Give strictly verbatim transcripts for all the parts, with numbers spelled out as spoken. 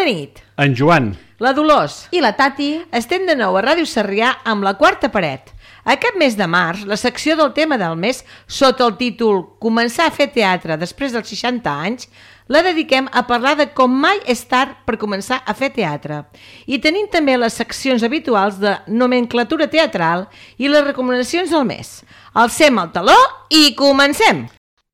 Bona nit. En Joan. La Dolors. I la Tati. Estem de nou a Ràdio Sarrià amb La Quarta Paret. Aquest mes de març, la secció del tema del mes, sota el títol Començar a fer teatre després dels seixanta anys, la dediquem a parlar de com mai és tard per començar a fer teatre. I tenim també les seccions habituals de nomenclatura teatral i les recomanacions del mes. Alcem el taló i comencem!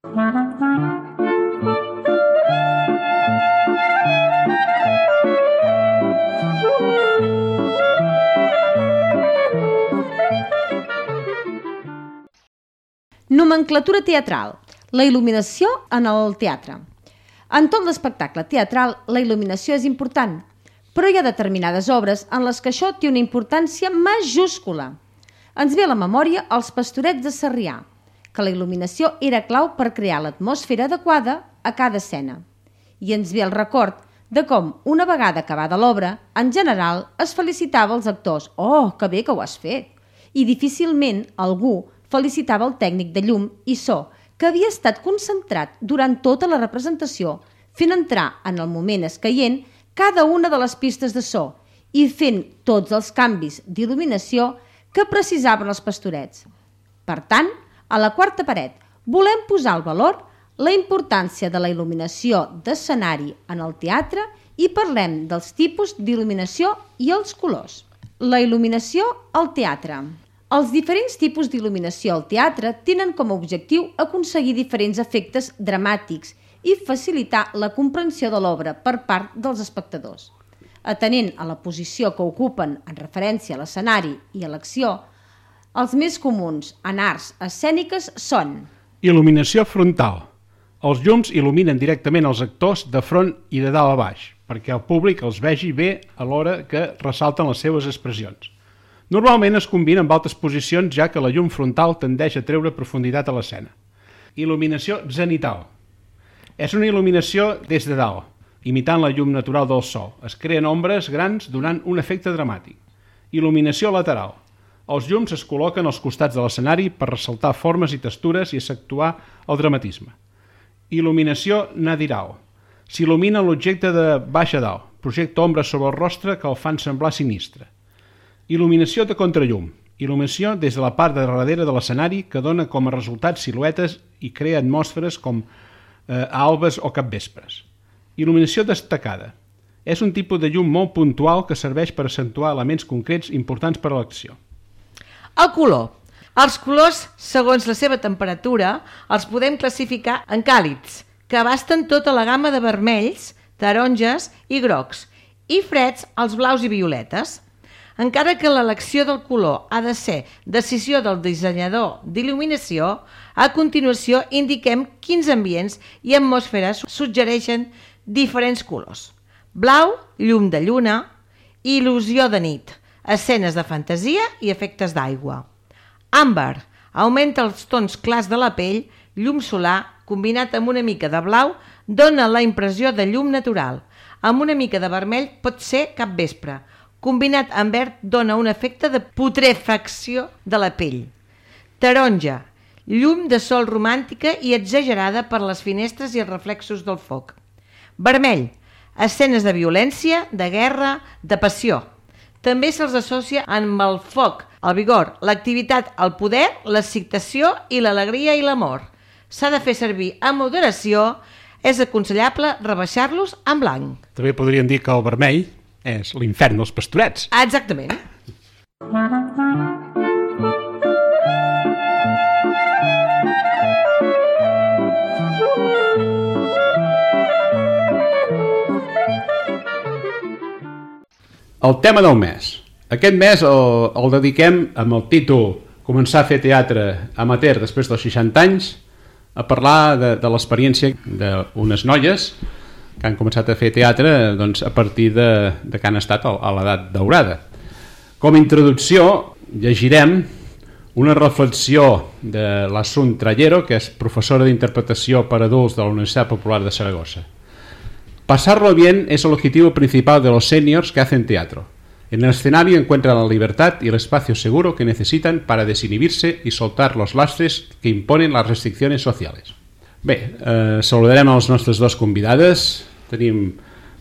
Nomenclatura teatral. La il·luminació en el teatre. En tot l'espectacle teatral, la il·luminació és important, però hi ha determinades obres en les que això té una importància majúscula. Ens ve a la memòria Els Pastorets de Sarrià, que la il·luminació era clau per crear l'atmosfera adequada a cada escena. I ens ve el record de com, una vegada acabada l'obra, en general es felicitava els actors «Oh, que bé que ho has fet!» i difícilment algú felicitava el tècnic de llum i so, que havia estat concentrat durant tota la representació, fent entrar en el moment escaient cada una de les pistes de so i fent tots els canvis d'il·luminació que precisaven els pastorets. Per tant, a La Quarta Paret volem posar al valor la importància de la il·luminació d'escenari en el teatre i parlem dels tipus d'il·luminació i els colors. La il·luminació al teatre. Els diferents tipus d'il·luminació al teatre tenen com a objectiu aconseguir diferents efectes dramàtics i facilitar la comprensió de l'obra per part dels espectadors. Atenent a la posició que ocupen en referència a l'escenari i a l'acció, els més comuns en arts escèniques són: il·luminació frontal. Els llums il·luminen directament els actors de front i de dalt a baix, perquè el públic els vegi bé alhora que ressalten les seves expressions. Normalment es combina amb altres posicions, ja que la llum frontal tendeix a treure profunditat a l'escena. Il·luminació zenital. És una il·luminació des de dalt, imitant la llum natural del sol. Es creen ombres grans donant un efecte dramàtic. Il·luminació lateral. Els llums es col·loquen als costats de l'escenari per ressaltar formes i textures i accentuar el dramatisme. Il·luminació nadiral. S'il·lumina l'objecte de baix a dalt, projecta ombres sobre el rostre que el fan semblar sinistre. Il·luminació de contrallum. Il·luminació des de la part de darrere de l'escenari que dona com a resultat siluetes i crea atmosferes com eh, albes o capvespres. Il·luminació destacada. És un tipus de llum molt puntual que serveix per accentuar elements concrets importants per a l'acció. El color. Els colors, segons la seva temperatura, els podem classificar en càlids, que abasten tota la gamma de vermells, taronges i grocs, i freds, els blaus i violetes. Encara que l'elecció del color ha de ser decisió del dissenyador d'il·luminació, a continuació indiquem quins ambients i atmosferes suggereixen diferents colors. Blau, llum de lluna, il·lusió de nit, escenes de fantasia i efectes d'aigua. Àmbar, augmenta els tons clars de la pell, llum solar, combinat amb una mica de blau, dona la impressió de llum natural. Amb una mica de vermell pot ser capvespre. Combinat amb verd dona un efecte de putrefacció de la pell. Taronja, llum de sol romàntica i exagerada per les finestres i els reflexos del foc. Vermell, escenes de violència, de guerra, de passió. També se'ls associa amb el foc, el vigor, l'activitat, el poder, l'excitació i l'alegria i l'amor. S'ha de fer servir amb moderació, és aconsellable rebaixar-los en blanc. També podríem dir que el vermell és l'infern dels pastorets. Exactament. El tema del mes. Aquest mes el, el dediquem amb el títol Començar a fer teatre amateur després dels seixanta anys a parlar de, de l'experiència d'unes noies que han començat a fer teatre doncs, a partir de, de que han estat a, a l'edat daurada. Com a introducció llegirem una reflexió de l'Assun Trallero, que és professora d'interpretació per adults de la Universitat Popular de Saragossa. Pasarlo bien es el objetivo principal de los seniors que hacen teatro. En el escenario encuentran la libertad y el espacio seguro que necesitan para desinhibirse y soltar los lastres que imponen las restricciones sociales. Bé, eh, saludarem a les nostres dues convidades. Tenim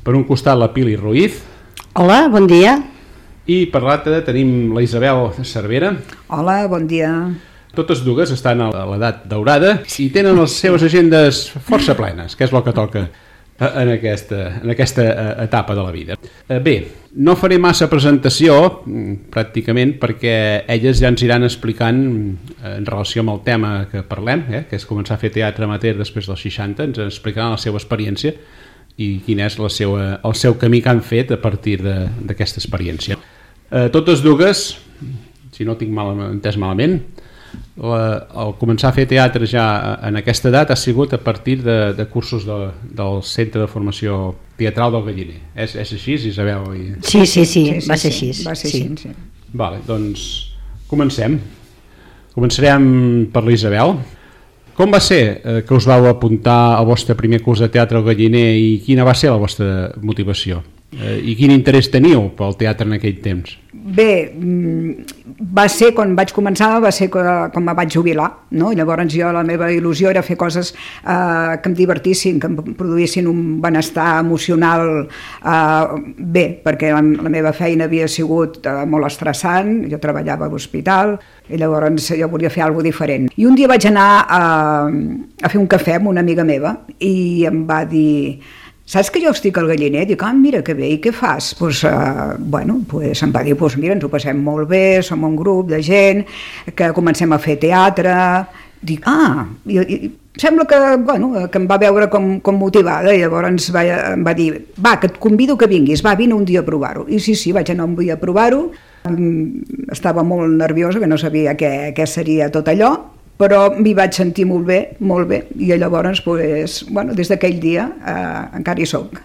Per un costat la Pili Ruiz. Hola, bon dia. I per l'altre tenim la Isabel Cervera. Hola, bon dia. Totes dues estan a l'edat daurada i tenen les seves agendes força plenes, que és el que toca en aquesta, en aquesta etapa de la vida. Bé, no faré massa presentació, pràcticament, perquè elles ja ens iran explicant en relació amb el tema que parlem, eh, que és començar a fer teatre amateur després dels seixanta, ens explicaran la seva experiència i quin és la seva, el seu camí que han fet a partir d'aquesta experiència. Eh, totes dues, si no tinc mal, entès malament, La, el començar a fer teatre ja en aquesta edat ha sigut a partir de, de cursos de, del Centre de Formació Teatral del Galliner. És, és així, Isabel? I... Sí, sí, sí, sí, va ser sí, així. Va ser sí. així, sí. Vale, doncs comencem. Començarem per l'Isabel. Com va ser eh, que us vau apuntar al vostre primer curs de teatre al Galliner i quina va ser la vostra motivació? Eh, I quin interès teníeu pel teatre en aquell temps? Bé, va ser, quan vaig començar, va ser quan me vaig jubilar, no? Llavors jo, la meva il·lusió era fer coses eh, que em divertissin, que em produïssin un benestar emocional eh, bé, perquè la, la meva feina havia sigut eh, molt estressant, jo treballava a l'hospital, i llavors jo volia fer alguna cosa diferent. I un dia vaig anar a, a fer un cafè amb una amiga meva i em va dir... Saps que jo estic al Galliner? Dic, ah, mira que bé, i què fas? Pues, uh, bueno, pues em va dir, pues mira, ens ho passem molt bé, som un grup de gent, que comencem a fer teatre... Dic, ah, i, i sembla que, bueno, que em va veure com, com motivada, i llavors va, em va dir, va, que et convido que vinguis, va, vine un dia a provar-ho. I sí, sí, vaig anar un dia a provar-ho, estava molt nerviosa, que no sabia què, què seria tot allò, però m'hi vaig sentir molt bé, molt bé, i llavors, pues, bueno, des d'aquell dia eh, encara hi soc.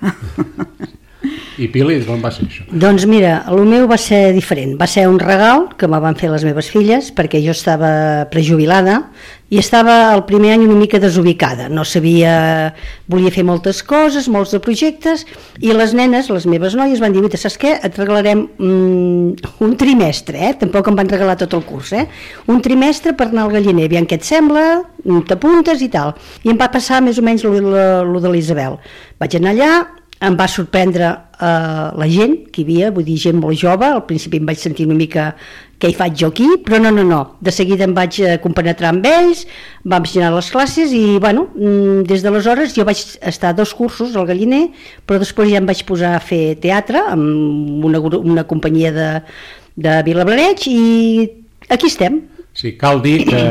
I Pili, com va ser això? Doncs mira, el meu va ser diferent, va ser un regal que me van fer les meves filles, perquè jo estava prejubilada i estava el primer any una mica desubicada, no sabia, volia fer moltes coses, molts de projectes, i les nenes, les meves noies, van dir, saps què, et regalarem mm, un trimestre, eh? Tampoc em van regalar tot el curs, eh? Un trimestre per anar al Galliner, aviam què et sembla, t'apuntes i tal. I em va passar més o menys el de l'Isabel. Vaig anar allà, em va sorprendre eh, la gent que hi havia, vull dir, gent molt jove, al principi em vaig sentir una mica què hi faig jo aquí, però no, no, no, de seguida em vaig compenetrar amb ells, vam ensenyar les classes i, bueno, des d'aleshores jo vaig estar a dos cursos al Galliner, però després ja em vaig posar a fer teatre amb una, una companyia de, de Vilablareix i aquí estem. Sí, cal dir que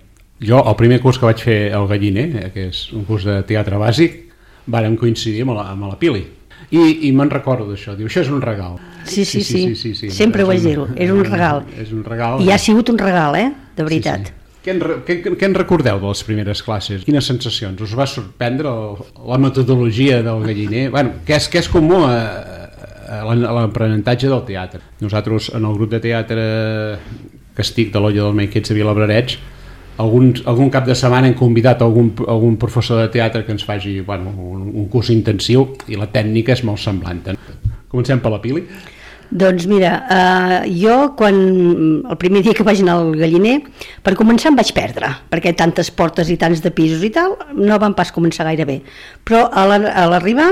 jo, el primer curs que vaig fer al Galliner, que és un curs de teatre bàsic, vàrem coincidir amb la, amb la Pili i, i me'n recordo d'això, diu, això és un regal. Sí, sí, sí, sí, sí, sí. Sempre ho vaig dir-ho, és un regal. És un regal. I ha sigut un regal, eh, de veritat. Sí, sí. Què, en, què, què en recordeu de les primeres classes? Quines sensacions? Us va sorprendre la metodologia del Galliner? Bueno, què és, què és comú a, a l'aprenentatge del teatre? Nosaltres, en el grup de teatre que estic de l'Olla del Maiquets de Vilablareix, Algun, algun cap de setmana hem convidat algun, algun professor de teatre que ens faci, bueno, un, un curs intensiu i la tècnica és molt semblant. Comencem per la Pili. Doncs mira, eh, jo quan el primer dia que vaig anar al Galliner, per començar em vaig perdre, perquè tantes portes i tants de pisos i tal, no van pas començar gaire bé. Però a l'arribar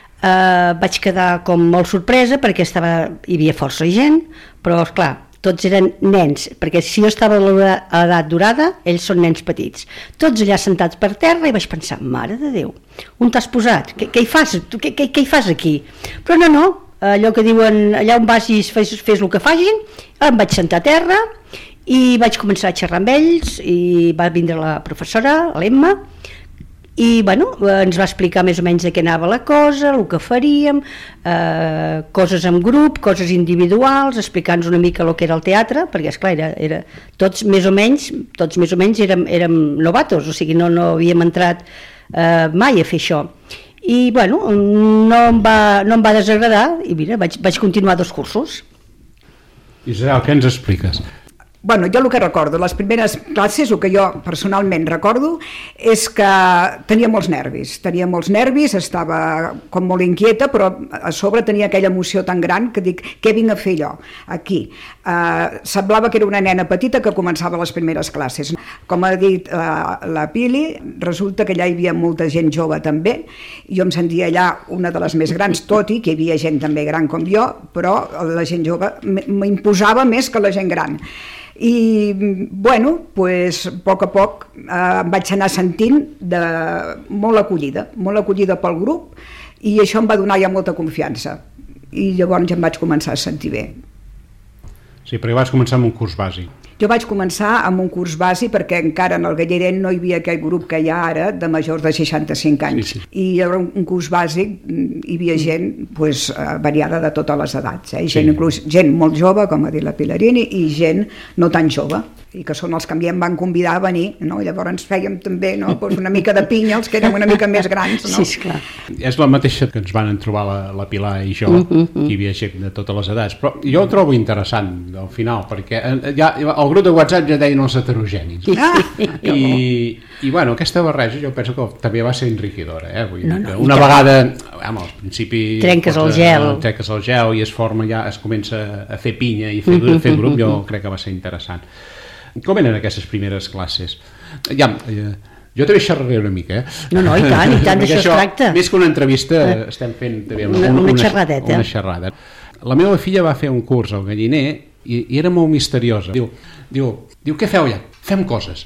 eh, vaig quedar com molt sorpresa perquè estava, hi havia força gent, però esclar, tots eren nens, perquè si jo estava a l'edat dorada, ells són nens petits. Tots allà sentats per terra i vaig pensar, mare de Déu, on t'has posat? Què, què hi fas? Què, què, què hi fas aquí? Però no, no, allò que diuen, allà on vagis fes, fes el que facin, em vaig sentar a terra i vaig començar a xerrar amb ells i va vindre la professora, l'Emma, i bueno, ens va explicar més o menys de què anava la cosa, el que faríem, eh, coses en grup, coses individuals, explicant-nos una mica el que era el teatre, perquè esclar, era, era, tots més o menys, tots més o menys érem, érem novatos, o sigui, no, no havíem entrat eh, mai a fer això. I bueno, no em va, no em va desagradar i mira, vaig, vaig continuar dos cursos. Isabel, què ens expliques? Bueno, jo el que recordo, les primeres classes, el que jo personalment recordo és que tenia molts nervis, tenia molts nervis, estava com molt inquieta, però a sobre tenia aquella emoció tan gran que dic, què vinc a fer jo aquí? Uh, semblava que era una nena petita que començava les primeres classes. Com ha dit uh, la Pili, resulta que allà hi havia molta gent jove també, jo em sentia allà una de les més grans, tot i que hi havia gent també gran com jo, però la gent jove m'imposava més que la gent gran. I, bueno, pues, a poc a poc eh, em vaig anar sentint de, molt acollida, molt acollida pel grup, i això em va donar ja molta confiança. I llavors ja em vaig començar a sentir bé. Sí, perquè vas començar amb un curs bàsic. Jo vaig començar amb un curs bàsic perquè encara en el Gallinera no hi havia aquell grup que hi ha ara de majors de seixanta-cinc anys. Sí, sí. I hi havia un curs bàsic, hi havia gent pues, variada de totes les edats, eh? gent, sí. inclús, gent molt jove, com ha dit la Pilarini, i gent no tan jove, i que són els que em van convidar a venir, no? Llavors ens fèiem també no? pues una mica de pinya, els que érem una mica més grans. No? Sí, esclar. És la mateixa que ens van trobar la, la Pilar i jo, uh -huh. que hi havia gent de totes les edats, però jo ho trobo interessant al final, perquè ja, el grup de WhatsApp ja deien els heterogènics. Ah! I, i bueno, aquesta barreja jo penso que també va ser enriquidora, eh? Vull dir no, no, que una vegada, home, al principi trenques el gel, trenques el gel i es forma ja, es comença a fer pinya i fer, uh -huh. fer grup, jo crec que va ser interessant. Com eren aquestes primeres classes? Ja, eh, jo també xerraré una mica, eh? No, no, i tant, i tant, d'això es tracta. Més que una entrevista, eh. estem fent també una, una, una xerradeta. Una xerrada. La meva filla va fer un curs al Galliner i, i era molt misteriosa. Diu, diu, diu, què feu allà? Fem coses.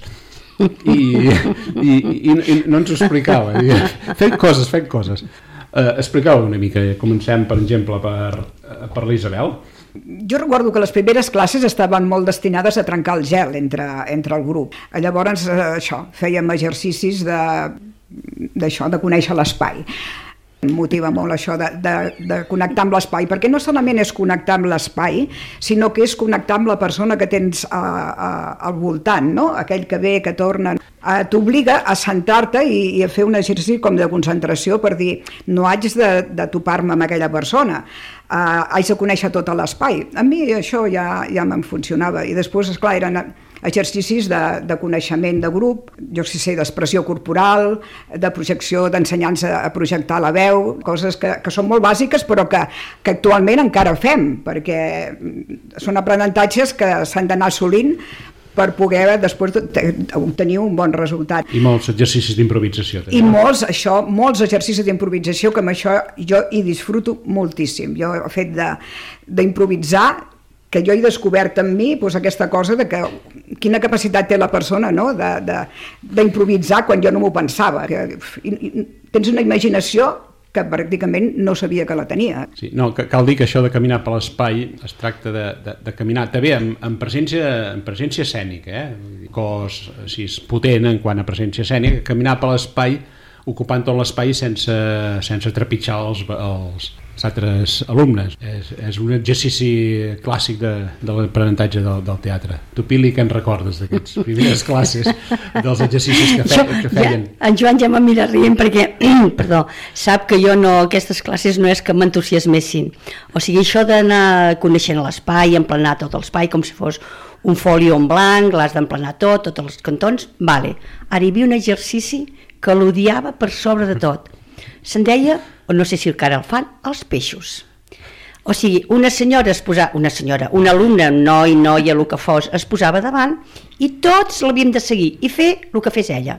I, i, i, i no ens ho explicava. Fem coses, fem coses. Uh, explicau una mica. Comencem, per exemple, per, per l'Isabel. Jo recordo que les primeres classes estaven molt destinades a trencar el gel entre, entre el grup. Llavors, això, fèiem exercicis de, d'això, de conèixer l'espai. Em motiva molt això de, de, de connectar amb l'espai, perquè no solament és connectar amb l'espai, sinó que és connectar amb la persona que tens a, a, al voltant, no? Aquell que ve, que torna. Uh, t'obliga a sentar-te i, i a fer un exercici com de concentració per dir, no haig de, de topar-me amb aquella persona, uh, haig de conèixer tot l'espai. A mi això ja, ja me'n funcionava, i després, esclar, eren exercicis de, de coneixement de grup, jo sé, d'expressió corporal, de projecció, d'ensenyança a projectar la veu, coses que, que són molt bàsiques però que, que actualment encara fem, perquè són aprenentatges que s'han d'anar assolint per poder després obtenir un bon resultat. I molts exercicis d'improvisació. I molts, això, molts exercicis d'improvisació, que amb això jo hi disfruto moltíssim. Jo he fet d'improvisar, que jo he descobert en mi doncs, aquesta cosa de que quina capacitat té la persona, no? d'improvisar quan jo no m'ho pensava. Que, i, i, tens una imaginació que pràcticament no sabia que la tenia. Sí, no, cal dir que això de caminar per l'espai es tracta de, de, de caminar també en, en, presència, en presència escènica, eh? Cos així, potent en quant a presència escènica, caminar per l'espai ocupant tot l'espai sense, sense trepitjar els, els, els altres alumnes. És, és un exercici clàssic de, de l'aprenentatge del, del teatre. Tu, Pili, què en recordes d'aquests primeres classes, dels exercicis que, fe, que feien? Ja, en Joan ja m'ha mirat rient perquè perdó, sap que jo no, aquestes classes no és que m'entusiasmessin. O sigui, això d'anar coneixent l'espai, emplenar tot l'espai com si fos un folio en blanc, l'has d'emplenar tot, tots els cantons, vale. Ara hi havia un exercici que l'odiava per sobre de tot. Se'n deia, o no sé si encara el fan, els peixos. O sigui, una senyora es posava, una senyora, una alumna, noi, noia, el que fos, es posava davant i tots l'havíem de seguir i fer el que fes ella.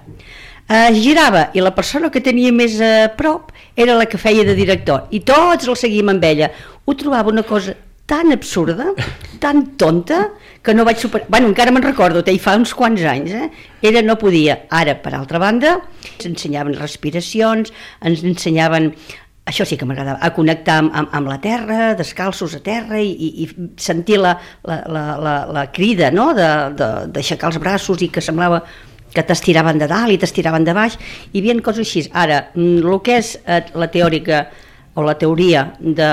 Es girava i la persona que tenia més a prop era la que feia de director i tots el seguíem amb ella. Ho trobava una cosa tan absurda, tan tonta, que no vaig superar... Bueno, encara me'n recordo, hi fa uns quants anys, eh? Era, no podia. Ara, per altra banda, ens ensenyaven respiracions, ens ensenyaven, això sí que m'agradava, a connectar amb, amb, amb la terra, descalços a terra i, i, i sentir la, la, la, la, la crida, no?, d'aixecar els braços i que semblava que t'estiraven de dalt i t'estiraven de baix, i hi havia coses així. Ara, el que és la teòrica o la teoria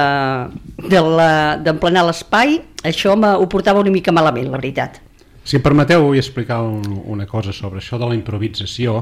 d'emplenar l'espai, això ho portava una mica malament, la veritat. Si em permeteu, vull explicar un, una cosa sobre això de la improvisació.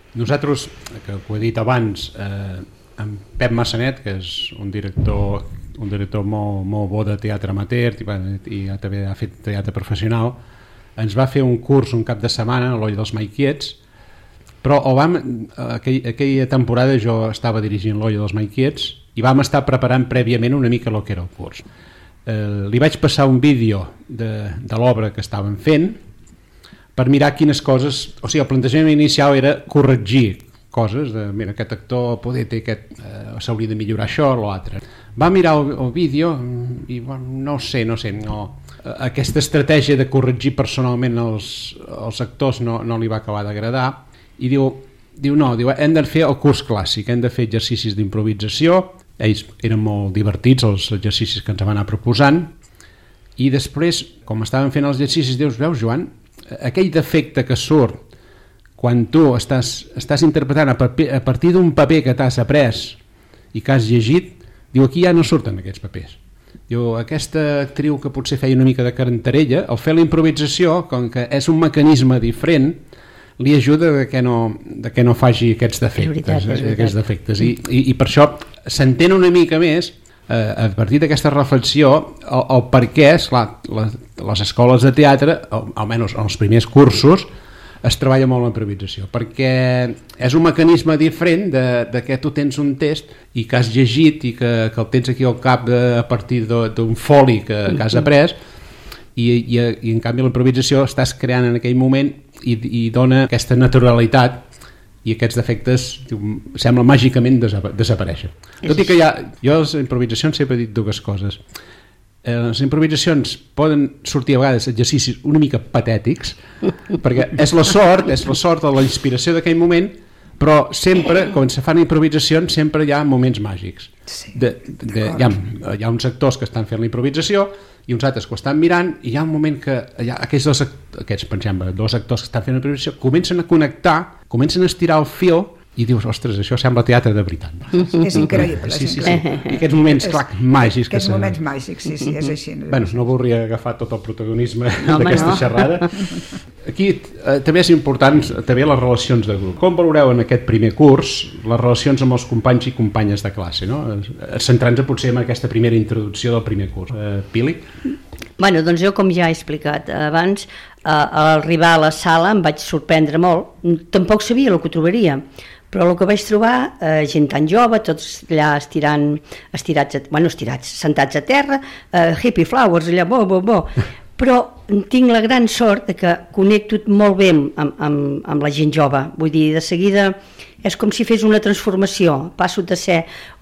Nosaltres, que ho he dit abans, eh, en Pep Massanet, que és un director un director molt, molt bo de teatre amateur i, bueno, i també ha fet teatre professional, ens va fer un curs un cap de setmana a l'Olla dels Maiquiets, però o vam, aquell, aquella temporada jo estava dirigint l'Olla dels Maiquiets i vam estar preparant prèviament una mica el que era el curs. Eh, li vaig passar un vídeo de, de l'obra que estàvem fent per mirar quines coses, o sigui, el plantejament inicial era corregir coses, de, mira, aquest actor poder té aquest, eh, s'hauria de millorar això o l'altre. Va mirar el, el vídeo i bueno, no sé, no sé, no, aquesta estratègia de corregir personalment els, els actors no, no li va acabar d'agradar i diu, diu no, diu, hem de fer el curs clàssic, hem de fer exercicis d'improvisació, ells eren molt divertits els exercicis que ens van anar proposant i després, com estaven fent els exercicis, dius, veus Joan, aquell defecte que surt quan tu estàs, estàs interpretant a, paper, a partir d'un paper que t'has après i que has llegit, diu, aquí ja no surten aquests papers. Diu, aquesta actriu que potser feia una mica de cantarella, al fer la improvisació, com que és un mecanisme diferent, li ajuda de que no, de que no faci aquests defectes, és veritat, és veritat. Aquests defectes. I, i, i per això s'entén una mica més eh, a partir d'aquesta reflexió el, el per què, esclar, les, les escoles de teatre, al, almenys en els primers cursos, es treballa molt l'improvisació, perquè és un mecanisme diferent de, de que tu tens un text i que has llegit i que, que el tens aquí al cap de, a partir d'un foli que, que has après i, i, i en canvi l'improvisació estàs creant en aquell moment i, i dona aquesta naturalitat i aquests defectes diu, sembla màgicament desapa desaparèixer. Tot i que hi ha, jo a les improvisacions sempre he dit dues coses. Eh, les improvisacions poden sortir a vegades exercicis una mica patètics perquè és la sort, és la sort de la inspiració d'aquell moment, però sempre, quan se fan improvisacions, sempre hi ha moments màgics. De, de, hi, ha, hi ha uns actors que estan fent la improvisació i uns altres que ho estan mirant i hi ha un moment que hi ha aquests, dos, aquests pensem, dos actors que estan fent la improvisació comencen a connectar, comencen a estirar el fil i dius, ostres, això sembla teatre de veritat. És increïble. Sí, sí, sí. I aquests moments, clar, màgics. Aquests que moments màgics, sí, sí, és així. Bueno, no voldria agafar tot el protagonisme no, d'aquesta no. xerrada. Aquí eh, també és important també les relacions de grup. Com valoreu en aquest primer curs les relacions amb els companys i companyes de classe, no? Centrant-nos potser en aquesta primera introducció del primer curs. Eh, Pili? Bueno, doncs jo, com ja he explicat abans, eh, a arribar a la sala em vaig sorprendre molt. Tampoc sabia el que trobaria, però el que vaig trobar, eh, gent tan jove, tots allà estirant, estirats, a, bueno, estirats, sentats a terra, eh, hippie flowers, allà, bo, bo, bo. Però tinc la gran sort de que connecto molt bé amb, amb, amb la gent jove. Vull dir, de seguida és com si fes una transformació. Passo de ser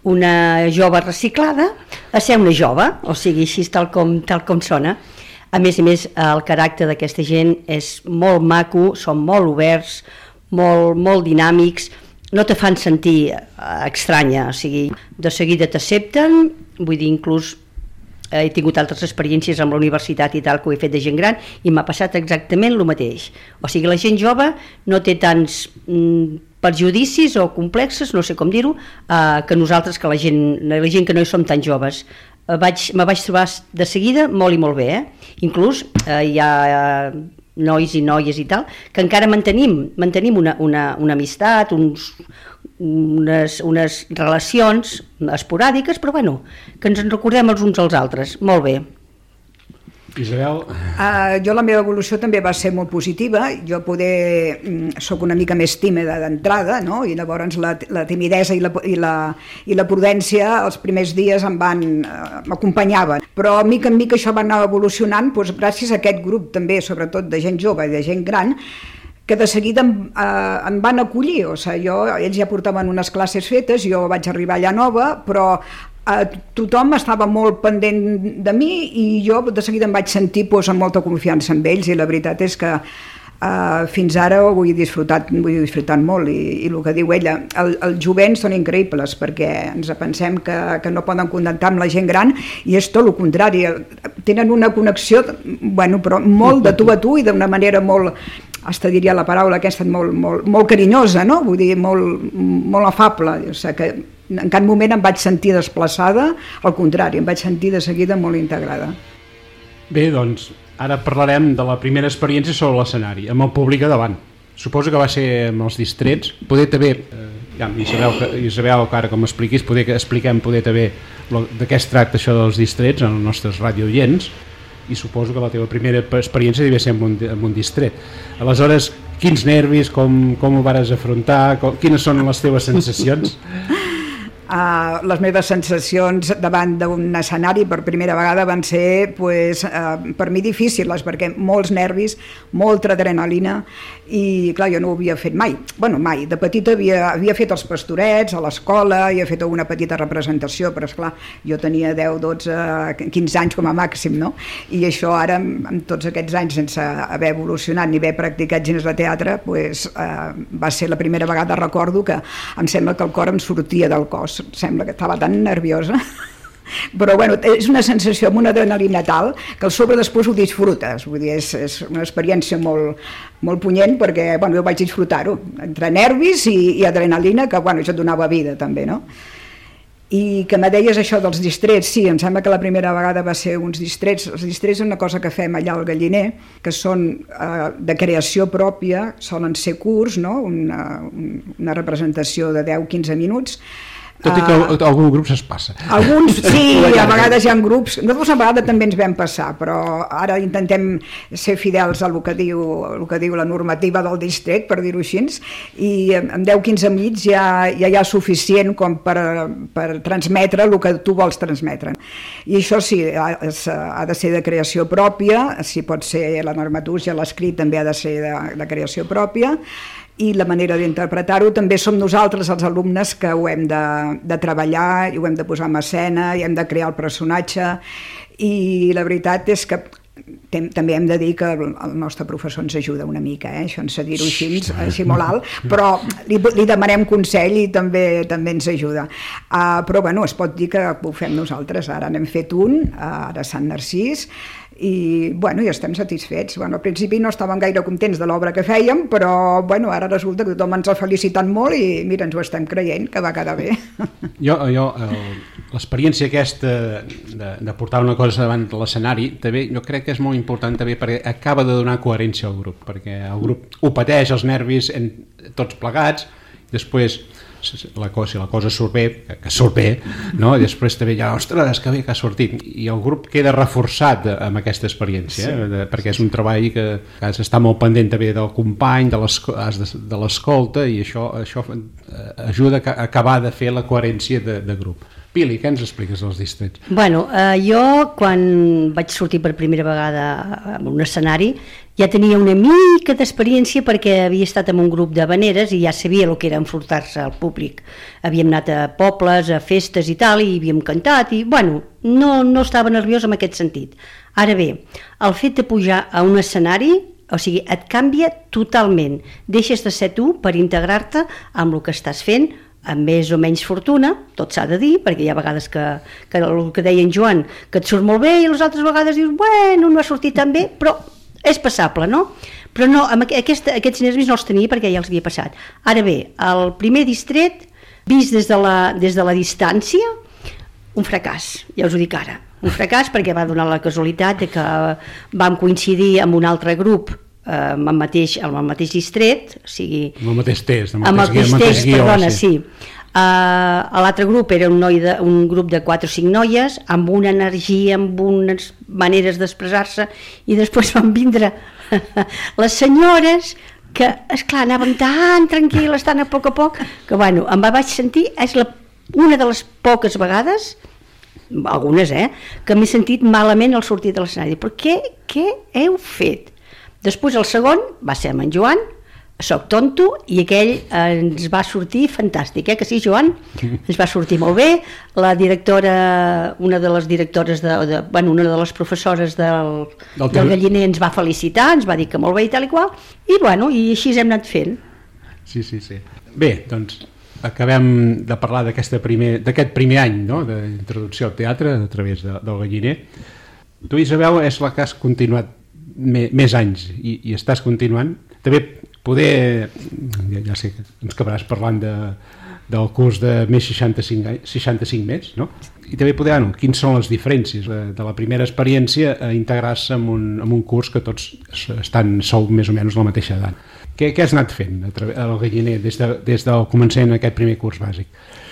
una jove reciclada a ser una jove, o sigui, així tal com, tal com sona. A més a més, el caràcter d'aquesta gent és molt maco, són molt oberts, molt, molt dinàmics, no te fan sentir estranya, o sigui, de seguida t'accepten, vull dir, inclús he tingut altres experiències amb la universitat i tal, que ho he fet de gent gran, i m'ha passat exactament el mateix. O sigui, la gent jove no té tants mm, perjudicis o complexes, no sé com dir-ho, eh, que nosaltres, que la gent, la gent que no hi som tan joves. Eh, vaig, me vaig trobar de seguida molt i molt bé, eh? Inclús eh, hi ha eh, nois i noies i tal, que encara mantenim, mantenim una, una, una amistat, uns, unes, unes relacions esporàdiques, però bueno, que ens en recordem els uns als altres. Molt bé. Isabel? Uh, jo la meva evolució també va ser molt positiva. Jo poder soc una mica més tímida d'entrada, no? I llavors la, la timidesa i la, i, la, i la prudència els primers dies em van uh, m'acompanyaven, però mica en mica això va anar evolucionant, doncs, gràcies a aquest grup també, sobretot de gent jove i de gent gran, que de seguida em, eh, em van acollir. O sigui, jo, ells ja portaven unes classes fetes, jo vaig arribar allà nova, però eh, tothom estava molt pendent de mi i jo de seguida em vaig sentir doncs, amb molta confiança amb ells, i la veritat és que eh, fins ara ho he disfrutat, ho he disfrutat molt, i, i el que diu ella, el, els jovents són increïbles perquè ens pensem que, que no poden connectar amb la gent gran, i és tot el contrari, tenen una connexió, bueno, però molt de tu a tu i d'una manera molt, hasta diria la paraula aquesta, molt, molt, molt carinyosa, no? Vull dir, molt, molt afable. O sigui que en cap moment em vaig sentir desplaçada, al contrari, em vaig sentir de seguida molt integrada. Bé, doncs, ara parlarem de la primera experiència sobre l'escenari, amb el públic a davant. Suposo que va ser amb els distrets, poder també, eh, Ja, i, sabeu que, I sabeu que ara com expliquis, poder que expliquem poder també de què es tracta això dels distrets en els nostres radiooients, i suposo que la teva primera experiència devia ser amb un, amb un distret. Aleshores, quins nervis, com, com ho vares afrontar, com, quines són les teves sensacions? Uh, les meves sensacions davant d'un escenari per primera vegada van ser pues, uh, per mi difícils, perquè molts nervis, molta adrenalina, i clar, jo no ho havia fet mai. Bueno, mai. De petita havia, havia fet els pastorets a l'escola, i he fet una petita representació, però esclar, jo tenia deu, dotze, quinze anys com a màxim, no? I això ara, amb tots aquests anys sense haver evolucionat ni haver practicat gens de teatre, pues, uh, va ser la primera vegada, recordo que em sembla que el cor em sortia del cos, sembla que estava tan nerviosa, però bueno, és una sensació amb una adrenalina tal que al sobre després ho disfrutes, vull dir, és, és una experiència molt, molt punyent, perquè bueno, jo vaig disfrutar-ho, entre nervis i, i adrenalina, que bueno, això et donava vida també, no? I que me deies això dels distrets, sí, em sembla que la primera vegada va ser uns distrets. Els distrets és una cosa que fem allà al Galliner, que són eh, de creació pròpia, solen ser curts, no? una, una representació de deu a quinze minuts. Tot i que uh, algun grup se'ls passa. Alguns, sí, a vegades hi ha grups. Nosaltres a vegades també ens vam passar, però ara intentem ser fidels al que diu, el que diu la normativa del distret, per dir-ho així, i en deu a quinze minuts ja, ja hi ha suficient com per, per transmetre el que tu vols transmetre. I això sí, ha, ha de ser de creació pròpia, si pot ser la normatúrgia, l'escrit també ha de ser de, de creació pròpia, i la manera d'interpretar-ho també som nosaltres els alumnes que ho hem de, de treballar i ho hem de posar en escena i hem de crear el personatge, i la veritat és que tem, també hem de dir que el, el nostre professor ens ajuda una mica, eh? Això ens dir-ho així, així molt alt, però li, li demanem consell i també, també ens ajuda. Uh, però bueno, es pot dir que ho fem nosaltres, ara n'hem fet un, uh, ara Sant Narcís, i bueno, ja estem satisfets. Bueno, al principi no estàvem gaire contents de l'obra que fèiem, però bueno, ara resulta que tothom ens ha felicitat molt i mira, ens ho estem creient, que va quedar bé. Jo, jo l'experiència aquesta de, de portar una cosa davant de l'escenari, també jo crec que és molt important també perquè acaba de donar coherència al grup, perquè el grup ho pateix, els nervis en, tots plegats, després la cosa, si la cosa surt bé, que, que surt bé, no? I després també ja, ostres, que bé que ha sortit, i el grup queda reforçat amb aquesta experiència, sí, eh? de, perquè és un treball que, que has d'estar molt pendent també del company, de l'escolta, i això, això ajuda a acabar de fer la coherència de, de grup. Pili, què ens expliques dels distrets? Bueno, eh, jo quan vaig sortir per primera vegada en un escenari ja tenia una mica d'experiència perquè havia estat en un grup d'havaneres i ja sabia el que era enfrontar-se al públic. Havíem anat a pobles, a festes i tal, i havíem cantat i, bueno, no, no estava nerviós en aquest sentit. Ara bé, el fet de pujar a un escenari, o sigui, et canvia totalment. Deixes de ser tu per integrar-te amb el que estàs fent, amb més o menys fortuna, tot s'ha de dir, perquè hi ha vegades que, que el que deia en Joan, que et surt molt bé, i les altres vegades dius, bueno, no ha sortit tan bé, però és passable, no? Però no, amb aquest, aquests nervis no els tenia perquè ja els havia passat. Ara bé, el primer distret, vist des de la, des de la distància, un fracàs, ja us ho dic ara, un fracàs perquè va donar la casualitat de que vam coincidir amb un altre grup amb el mateix, amb el mateix distret, o sigui, amb el mateix text, amb el mateix text, perdona, sí. Uh, l'altre grup era un, noi de, un grup de quatre o cinc noies amb una energia, amb unes maneres d'expressar-se, i després van vindre les senyores que, esclar, anaven tan tranquil·les, tan a poc a poc, que bueno, em vaig sentir, és la, una de les poques vegades, algunes, eh, que m'he sentit malament al sortir de l'escenari. Però què, què heu fet? Després el segon va ser amb en Joan, Soc tonto, i aquell ens va sortir fantàstic, eh, que sí, Joan? Ens va sortir molt bé. La directora, una de les directores, de, de, bueno, una de les professores del, del, del Galliner ens va felicitar, ens va dir que molt bé i tal i qual, i bueno, i així hem anat fent. Sí, sí, sí. Bé, doncs acabem de parlar d'aquest primer, d'aquest primer any, no?, d'introducció al teatre a través de, del Galliner. Tu, Isabel, és la que has continuat me, més anys i, i estàs continuant. També poder, ja, ja sé que ens acabaràs parlant de, del curs de més seixanta-cinc, seixanta-cinc més, no? I també poder, bueno, quins són les diferències de, de la primera experiència a integrar-se en un, en un curs que tots estan, sou més o menys la mateixa edat. Què, què has anat fent a través, al Galliner des, de, des del començament d'aquest primer curs bàsic?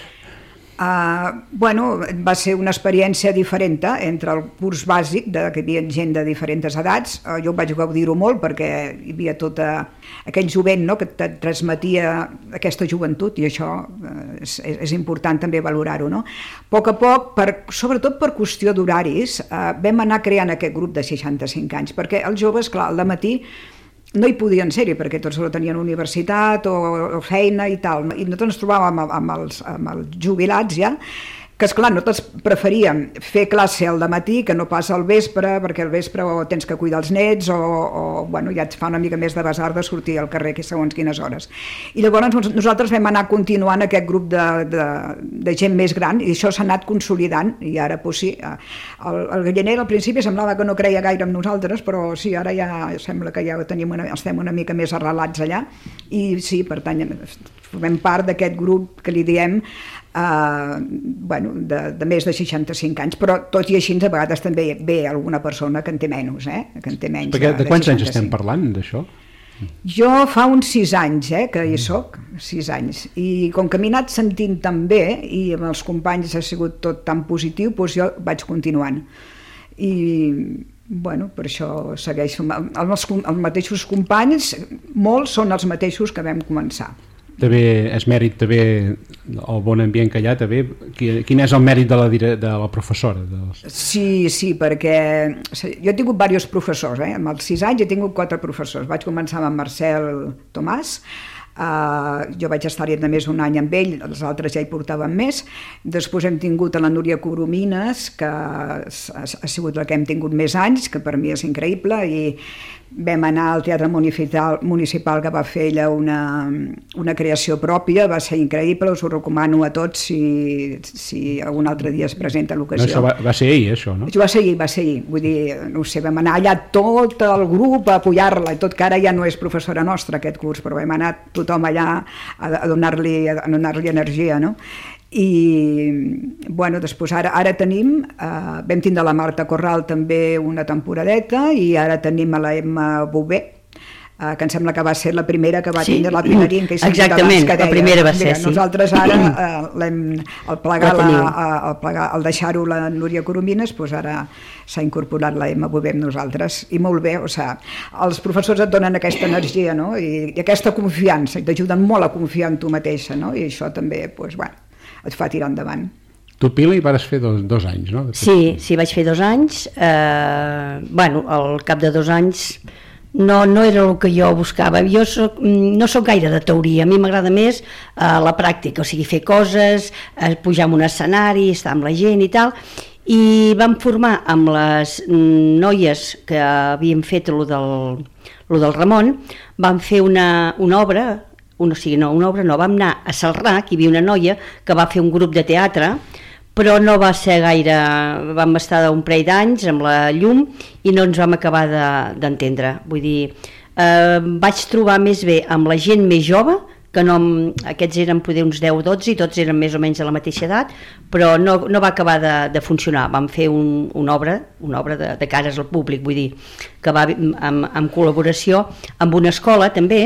Uh, bueno, va ser una experiència diferent entre el curs bàsic, de, que hi havia gent de diferents edats. Uh, jo vaig gaudir-ho molt perquè hi havia tot uh, aquell jovent, no?, que et transmetia aquesta joventut, i això uh, és, és important també valorar-ho, no? A poc a poc, per, sobretot per qüestió d'horaris, uh, vam anar creant aquest grup de seixanta-cinc anys, perquè els joves, clar, al dematí no hi podien ser-hi perquè tots no tenien universitat o, o feina i tal, i nosaltres ens trobàvem amb, amb, els, amb els jubilats ja, que esclar, nosaltres preferíem fer classe al dematí que no pas al vespre, perquè al vespre o tens que cuidar els nets o, o bueno, ja et fa una mica més de basar de sortir al carrer que segons quines hores. I llavors nosaltres vam anar continuant aquest grup de, de, de gent més gran i això s'ha anat consolidant i ara pues, sí, el, el Galliner al principi semblava que no creia gaire en nosaltres, però sí, ara ja sembla que ja tenim una, estem una mica més arrelats allà i sí, per tant formem part d'aquest grup que li diem Uh, bueno, de, de més de seixanta-cinc anys, però tot i així a vegades també ve alguna persona que en té menys, eh? que en té menys Perquè, de, de quants de anys estem parlant d'això? Jo fa uns sis anys eh, que hi soc, sis anys, i com que m'he anat sentint tan bé i amb els companys ha sigut tot tan positiu, doncs jo vaig continuant i bueno, per això segueixo els, els mateixos companys, molts són els mateixos que vam començar. També és mèrit també el bon ambient que hi ha, també. Quin és el mèrit de la, de la professora? Dels... Sí, sí, perquè jo he tingut diversos professors, eh? Amb els sis anys he tingut quatre professors. Vaig començar amb Marcel Tomàs, uh, jo vaig estar-hi només un any amb ell, els altres ja hi portaven més. Després hem tingut a la Núria Coromines, que ha, ha sigut la que hem tingut més anys, que per mi és increïble, i vam anar al Teatre Municipal, municipal que va fer ella una, una creació pròpia, va ser increïble, us ho recomano a tots si, si algun altre dia es presenta l'ocasió. No, això va, va ser ahir, això, no? Això va ser ahir, va ser ahir, vull dir, no sé, vam anar allà tot el grup a apoyar-la, i tot que ara ja no és professora nostra aquest curs, però vam anar tothom allà a, a donar-li a donar-li energia, no? I bueno, després ara, ara tenim eh, vam tindre la Marta Corral també una temporadeta i ara tenim a la Emma Bové, eh, que em sembla que va ser la primera que va sí. tindre la Pilarín, que exactament, que deia, la primera va ser, mira, sí. Nosaltres ara eh, el plegar, la, el, plegar el deixar-ho la Núria Coromines, doncs ara s'ha incorporat la Emma Bové amb nosaltres i molt bé, o sigui, els professors et donen aquesta energia, no? I, i aquesta confiança, i t'ajuden molt a confiar en tu mateixa, no? I això també, doncs, bueno, et fa tirar endavant. Tu, Pili, vas fer dos, dos anys, no? Sí, sí, vaig fer dos anys. Eh, bueno, al cap de dos anys no, no era el que jo buscava. Jo soc, no soc gaire de teoria, a mi m'agrada més eh, la pràctica, o sigui, fer coses, eh, pujar en un escenari, estar amb la gent i tal, i vam formar amb les noies que havien fet lo del, lo del Ramon, vam fer una, una obra, una, o sigui, no, una obra no, vam anar a Celrà, que hi havia una noia que va fer un grup de teatre, però no va ser gaire, vam estar un parell d'anys amb la llum i no ens vam acabar d'entendre. De, vull dir, eh, vaig trobar més bé amb la gent més jove, que no, aquests eren poder uns deu o dotze i tots eren més o menys de la mateixa edat, però no, no va acabar de, de funcionar. Vam fer un, una obra, una obra de, de cares al públic, vull dir, que va amb, amb col·laboració amb una escola també,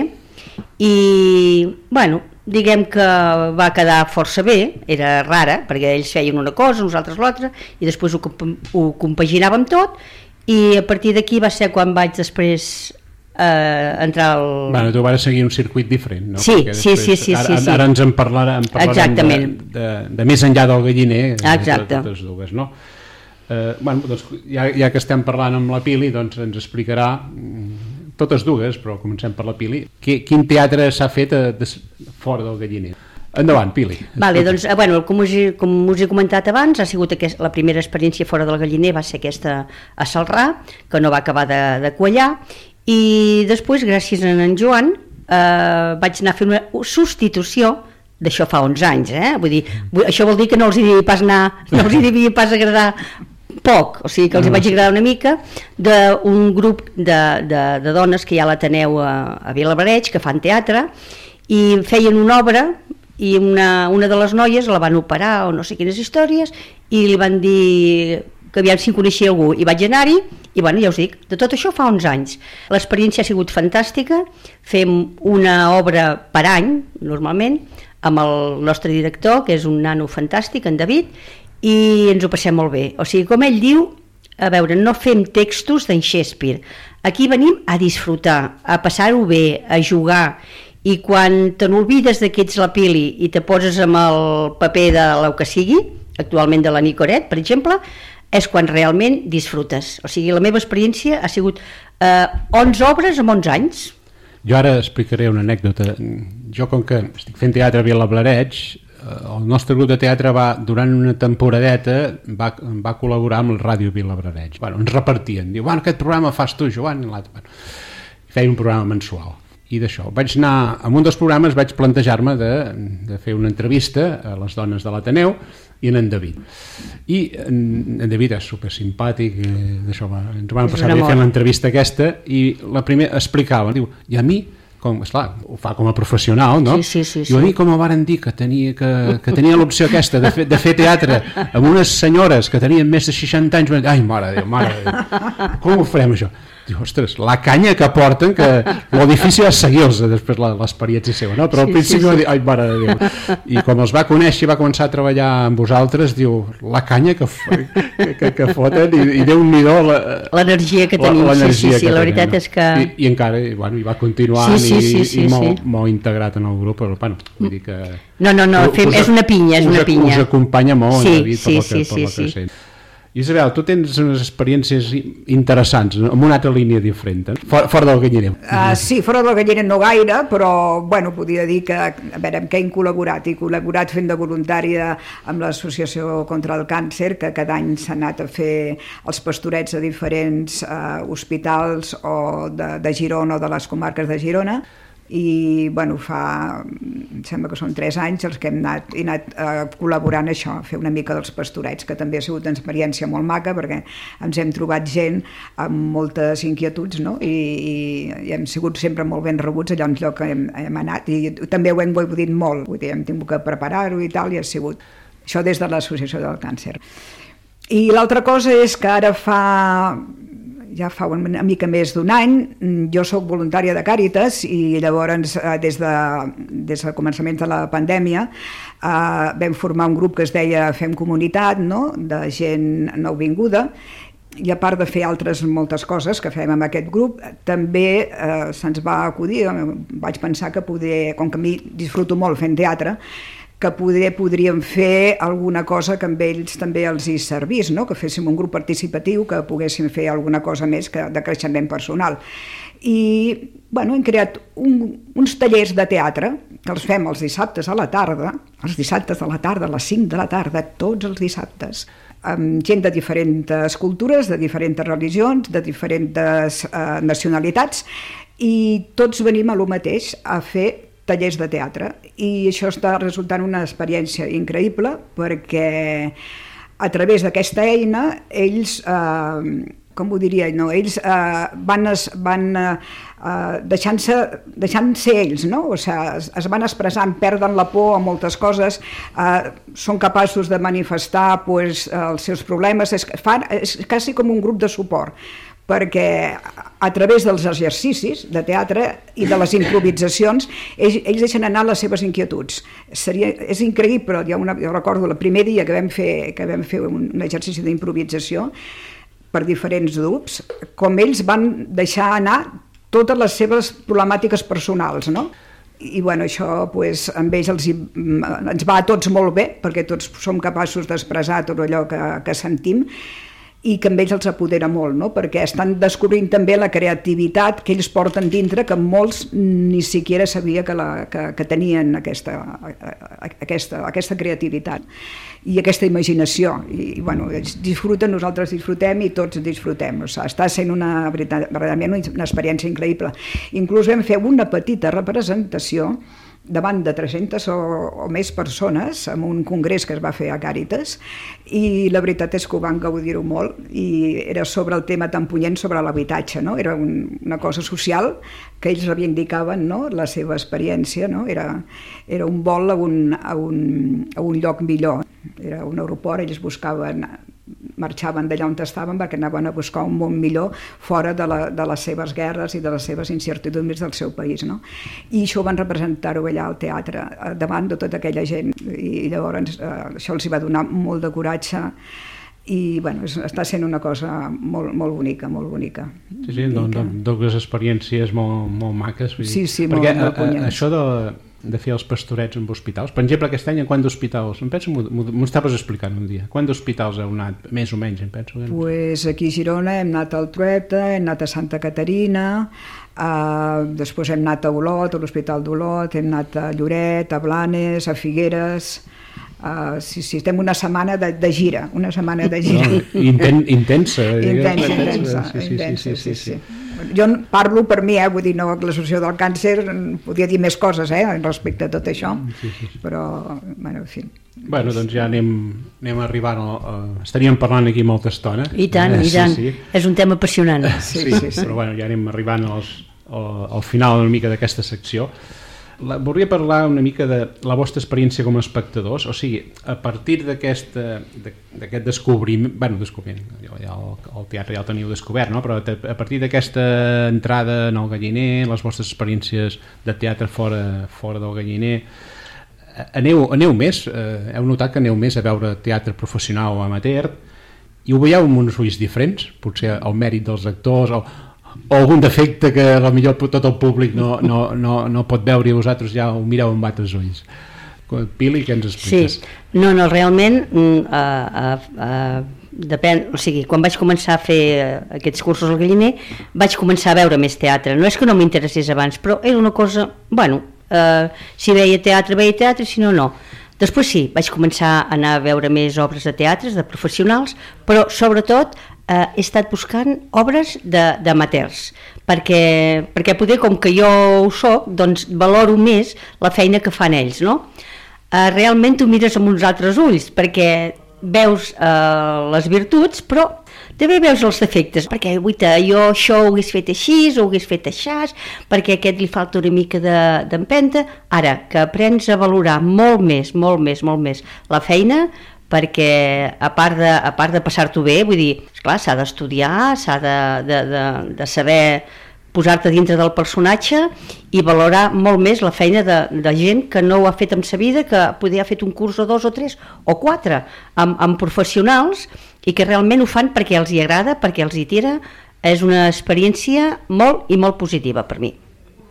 i bueno, diguem que va quedar força bé, era rara perquè ells feien una cosa, nosaltres l'altra, i després ho, ho compaginàvem tot, i a partir d'aquí va ser quan vaig després eh, entrar al... Bueno, tu vas seguir un circuit diferent, no? Sí, sí, sí, sí, ara, sí, sí. Ara ens en parlarem, en parlarem de, de, de més enllà del Galliner, exacte. De totes dues, no? Eh, bueno, doncs, ja, ja que estem parlant amb la Pili, doncs ens explicarà totes dues, però comencem per la Pili. Quin teatre s'ha fet a, de, fora del Galliner? Endavant, Pili. Vale, doncs, bueno, com, us he, com us he comentat abans, ha sigut aquest, la primera experiència fora del Galliner va ser aquesta a Celrà, que no va acabar de, de quallar, i després, gràcies a en Joan, eh, vaig anar a fer una substitució d'això fa onze anys, eh? Vull dir, això vol dir que no els hi devia pas anar, no els hi devia pas agradar poc, o sigui que els hi vaig agradar una mica, d'un grup de, de, de dones que hi ha a l'Ateneu a, a Vilablareix, que fan teatre, i feien una obra i una, una de les noies la van operar o no sé quines històries i li van dir que aviam si coneixia algú, i vaig anar-hi i bueno, ja us dic, de tot això fa onze anys. L'experiència ha sigut fantàstica, fem una obra per any normalment, amb el nostre director, que és un nano fantàstic, en David, i ens ho passem molt bé. O sigui, com ell diu, a veure, no fem textos d'en Shakespeare, aquí venim a disfrutar, a passar-ho bé, a jugar, i quan te n'olvides que ets la Pili i te poses amb el paper de lo que sigui, actualment de la Nicoret, per exemple, és quan realment disfrutes. O sigui, la meva experiència ha sigut eh, onze obres en onze anys. Jo ara explicaré una anècdota. Jo, com que estic fent teatre a Vilablareix, el nostre grup de teatre va, durant una temporadeta va, va col·laborar amb el Ràdio Vilablareix. Bueno, ens repartien. Diu, bueno, aquest programa fas tu, Joan, i l'altre. Bueno, feia un programa mensual. I d'això, vaig anar, en un dels programes vaig plantejar-me de, de fer una entrevista a les dones de l'Ateneu i en en David. I en, en David és supersimpàtic, eh, d'això, ens van passar bé fent l'entrevista aquesta, i la primera explicava, diu, i a mi, com, esclar, ho fa com a professional, no? Sí, sí, sí, Diu, a mi com em varen dir que tenia, que, que tenia l'opció aquesta de fer, de fer teatre amb unes senyores que tenien més de seixanta anys, ai, mare de Déu, mare de Déu, com ho farem això? Diu, ostres, la canya que porten, que lo difícil és seguir-los després l'experiència seva, no? Però al sí, principi sí, va sí. dir, ai, mare de Déu. I com els va conèixer i va començar a treballar amb vosaltres, diu, la canya que, que, que, que foten, i, i Déu-n'hi-do l'energia que tenim, sí, sí, sí, la veritat no? és que... I, i encara, i, bueno, i va continuant sí, sí, sí, sí, i, i molt, sí. molt integrat en el grup, però, bueno, vull dir que... No, no, no, fem, és una pinya, és una us, pinya. Us acompanya molt, sí, David, sí, per lo que, sí, per lo sí, que sí. sent. Isabel, tu tens unes experiències interessants, amb una altra línia diferent, eh? fora, fora del Galliner. Uh, sí, fora del Galliner no gaire, però bueno, podia dir que, a veure, amb què he col·laborat? He col·laborat fent de voluntària amb l'Associació contra el Càncer, que cada any s'ha anat a fer els pastorets a diferents uh, hospitals o de, de Girona o de les comarques de Girona, i bueno, fa, em sembla que són tres anys els que hem anat, he anat eh, col·laborant això, a fer una mica dels pastorets, que també ha sigut una experiència molt maca perquè ens hem trobat gent amb moltes inquietuds, no? I, i, i hem sigut sempre molt ben rebuts allà on lloc hem, hem anat, i també ho hem gaudit molt, vull dir, hem tingut que preparar-ho i tal, i ha sigut això des de l'Associació del Càncer. I l'altra cosa és que ara fa ja fa una mica més d'un any, jo sóc voluntària de Càritas i llavors des de, des del començament de la pandèmia eh, vam formar un grup que es deia Fem Comunitat, no? De gent nouvinguda, i a part de fer altres moltes coses que fem amb aquest grup, també eh, se'ns va acudir, vaig pensar que poder, com que a mi disfruto molt fent teatre, que poder podríem fer alguna cosa que amb ells també els hi servís, no? Que féssim un grup participatiu, que poguéssim fer alguna cosa més que de creixement personal. I bueno, hem creat un, uns tallers de teatre, que els fem els dissabtes a la tarda, els dissabtes a la tarda, a les cinc de la tarda, tots els dissabtes, amb gent de diferents cultures, de diferents religions, de diferents eh, nacionalitats, i tots venim a lo mateix, a fer tallers de teatre, i això està resultant una experiència increïble perquè a través d'aquesta eina ells, eh, com ho diria, no? ells eh, van, es, van eh, deixant-se deixant ser ells, no? O sigui, es, es van expressant, perden la por a moltes coses, eh, són capaços de manifestar pues, els seus problemes, és, fan, és quasi com un grup de suport, perquè a través dels exercicis de teatre i de les improvisacions ells, ells deixen anar les seves inquietuds. Seria, és increïble, però jo, una, jo recordo el primer dia que vam fer, que vam fer un, un exercici d'improvisació per diferents grups, com ells van deixar anar totes les seves problemàtiques personals, no? I bueno, això pues, amb ells els, ens va a tots molt bé, perquè tots som capaços d'expressar tot allò que, que sentim, i que amb ells els apodera molt, no? Perquè estan descobrint també la creativitat que ells porten dintre, que molts ni siquiera sabia que, la, que, que tenien aquesta, aquesta, aquesta creativitat i aquesta imaginació. I, i bueno, ells disfruten, nosaltres disfrutem i tots disfrutem. O sigui, està sent una, veritat, verdaderament una experiència increïble. Inclús vam fer una petita representació davant de tres-centes o, o més persones en un congrés que es va fer a Càritas, i la veritat és que ho van gaudir-ho molt, i era sobre el tema tan punyent sobre l'habitatge, no? Era un, una cosa social que ells reivindicaven, no? La seva experiència, no? Era, era un vol a un, a, un, a un lloc millor, era un aeroport, ells buscaven, marxaven d'allà on estaven perquè anaven a buscar un món millor fora de, la, de les seves guerres i de les seves incertidumbres del seu país, no? I això van representar-ho allà al teatre davant de tota aquella gent, i llavors eh, això els hi va donar molt de coratge, i bueno, és, està sent una cosa molt, molt bonica, molt bonica. Sí, sí, doncs que... dues experiències molt, molt maques. Vull dir. Sí, sí, perquè molt, molt a, a, això de, de fer els pastorets en hospitals, per exemple, aquest any en quant d'hospitals? Em penso, m'ho estaves explicant un dia. Quants d'hospitals heu anat? Més o menys, em penso. Que... Pues aquí a Girona hem anat al Trueta, hem anat a Santa Caterina, uh, després hem anat a Olot, a l'Hospital d'Olot, hem anat a Lloret, a Blanes, a Figueres... Uh, sí, sí, estem una setmana de, de gira, una setmana de gira. No, inten, intensa. Intensa, intensa, sí, sí, intensa, sí, sí, sí, sí. Jo parlo per mi, eh, vull dir, no, l'associació del càncer, podia dir més coses, eh, respecte a tot això, sí, sí, sí. Però, bueno, en fi. Bueno, doncs ja anem, anem arribant, a, estaríem parlant aquí molta estona. I tant, eh, i tant, sí, sí. És un tema apassionant. Sí, sí, sí, sí. Però bueno, ja anem arribant als, al, al final una mica d'aquesta secció. La, volia parlar una mica de la vostra experiència com a espectadors, o sigui, a partir d'aquest descobriment, bueno, descobriment, ja el, el teatre ja el teniu descobert, no? Però a partir d'aquesta entrada en el Galliner, les vostres experiències de teatre fora, fora del Galliner, aneu, aneu més, eh, heu notat que aneu més a veure teatre professional o amateur, i ho veieu amb uns ulls diferents, potser el mèrit dels actors, o o algun defecte que potser tot el públic no, no, no, no pot veure i vosaltres ja ho mireu amb altres ulls. Pili, què ens expliques? Sí, no, no, realment uh, uh, uh, depèn, o sigui, quan vaig començar a fer aquests cursos al Galliner vaig començar a veure més teatre, no és que no m'interessés abans, però era una cosa, bueno, uh, si veia teatre, veia teatre, si no, no. Després sí, vaig començar a anar a veure més obres de teatres, de professionals, però sobretot eh, he estat buscant obres d'amateurs, perquè, perquè poder, com que jo ho soc, doncs valoro més la feina que fan ells, no? Eh, realment tu mires amb uns altres ulls, perquè veus eh, les virtuts, però també veus els defectes, perquè uita, jo això ho hagués fet així, o ho hagués fet aixàs, perquè a aquest li falta una mica d'empenta. Ara, que aprens a valorar molt més, molt més, molt més la feina, perquè a part de, a part de passar-t'ho bé, vull dir, esclar, s'ha d'estudiar, s'ha de, de, de, de saber posar-te dintre del personatge i valorar molt més la feina de, de gent que no ho ha fet en sa vida, que podia ha fet un curs o dos o tres o quatre amb, amb professionals i que realment ho fan perquè els hi agrada, perquè els hi tira. És una experiència molt i molt positiva per mi.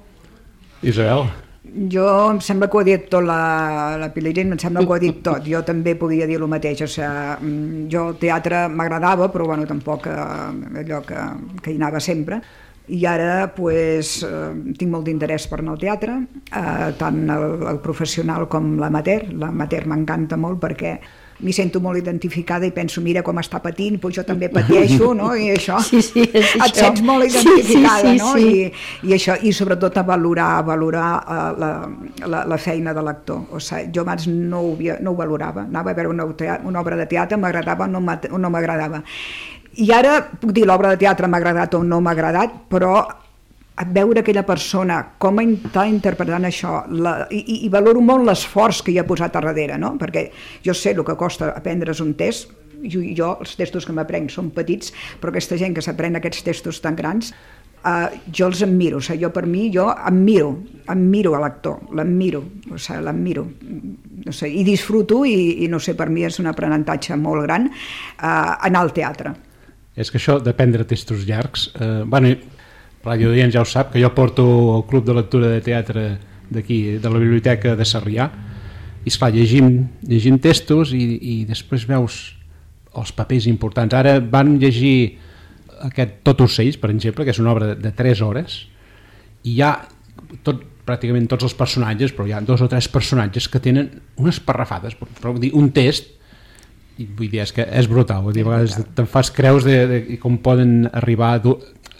Isabel? Jo em sembla que ho ha dit tot la, la Pilirín, em sembla que ho ha dit tot. Jo també podia dir el mateix, o sigui, jo el teatre m'agradava, però bueno, tampoc eh, allò que, que hi anava sempre. I ara pues, eh, tinc molt d'interès per anar al teatre, eh, tant el, el professional com l'amateur. L'amateur m'encanta molt perquè m'hi sento molt identificada i penso, mira com està patint, doncs jo també pateixo, no? I això, sí, sí, és et això. Sents molt identificada, sí, sí, sí, no? Sí. I, i això, i sobretot a valorar, a valorar uh, la, la, la feina de l'actor. O sigui, jo abans no ho, havia, no ho valorava, anava a veure una, una obra de teatre, m'agradava o no m'agradava. I ara puc dir l'obra de teatre m'ha agradat o no m'ha agradat, però veure aquella persona com està interpretant això la, i, i valoro molt l'esforç que hi ha posat a darrere, no? Perquè jo sé el que costa aprendre's un test, jo, jo els textos que m'aprenc són petits, però aquesta gent que s'aprèn aquests textos tan grans, eh, jo els admiro, o sigui, jo per mi, jo admiro, admiro a l'actor, l'admiro, o sigui, l'admiro, no sé, i disfruto i, i no sé, per mi és un aprenentatge molt gran eh, anar al teatre. És que això d'aprendre textos llargs, eh, bueno, Ràdio Dient ja ho sap, que jo porto el club de lectura de teatre d'aquí, de la biblioteca de Sarrià, i esclar, llegim, llegim textos i, i després veus els papers importants. Ara van llegir aquest Tot ocells, per exemple, que és una obra de, de tres hores, i hi ha tot, pràcticament tots els personatges, però hi ha dos o tres personatges que tenen unes parrafades, però vull dir, un text, i vull dir, és que és brutal, vull dir, a vegades te'n fas creus de, de com poden arribar a